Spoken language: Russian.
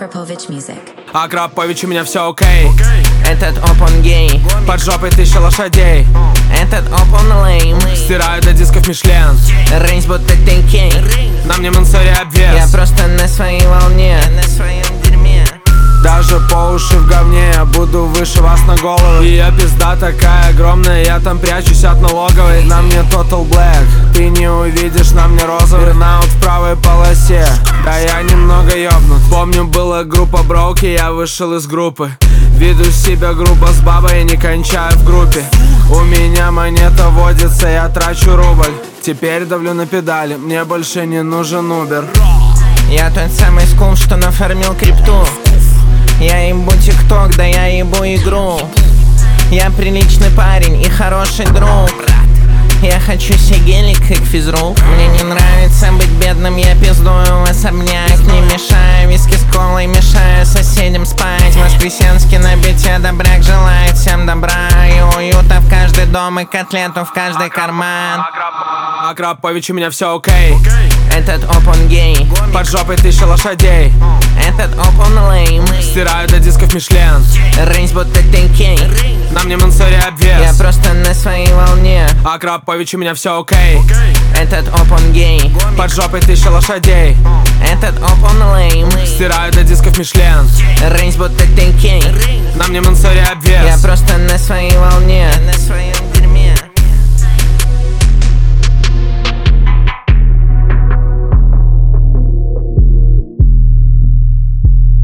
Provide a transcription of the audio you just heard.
Akrapovich Music. Акрапович, у меня все окей. Этот опон гей, Под жопой 1000 лошадей. этот опон лейм. Стираю до дисков Мишлен. Рейнс будто тенкей. На мне Мансари Я обвес. просто на своей волне, на своем дерьме. Даже по уши в говне, я буду выше вас на голову. И я пизда такая огромная, я там прячусь от налоговой. На мне Total Black, ты не увидишь на мне розовый. Бернаут в правой полосе, да я немного ёбнут. Помню, была группа Броуки, я вышел из группы. Веду себя грубо с бабой, не кончаю в группе. У меня монета водится, я трачу рубль. Теперь давлю на педали, мне больше не нужен Uber. Я тот самый скул, что нафармил крипту. Я ебу тикток, да я ебу игру. Я приличный парень и хороший друг. Я хочу сигелик, как физрук. Мне не нравится быть бедным, я пиздую в особняк. Не мешаю виски с колой, мешаю соседям спать. Воскресенский на бите, добряк желает всем добра и уюта в каждый дом и котлету в каждый карман. Акрапович, у меня все окей. Этот опон гей, Под жопой 1000 лошадей. этот опон лейм. Стираю до дисков Мишлен. Рейнс будто тенкей. На мне Мансари Я обвес. просто на своей волне. Акрапович, у меня все окей. Этот опон гей, Под жопой 1000 лошадей. этот опон лейм. Стираю до дисков Мишлен. Рейнс будто тенкей. На мне Мансари Я обвес. просто на своей волне, на своей